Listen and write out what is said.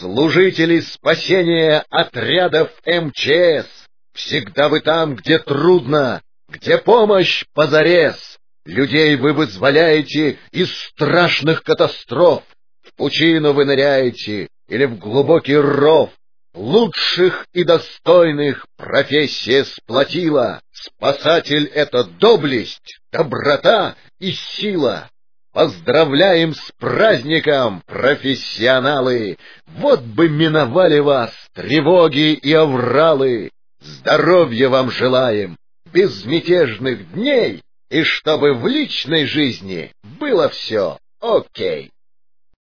Служители спасения отрядов МЧС, всегда вы там, где трудно, где помощь позарез. Людей вы вызволяете из страшных катастроф, в пучину вы ныряете или в глубокий ров. Лучших и достойных профессия сплотила. Спасатель — это доблесть, доброта и сила. Поздравляем с праздником, профессионалы! Вот бы миновали вас тревоги и авралы. Здоровья вам желаем, безмятежных дней, и чтобы в личной жизни было все окей.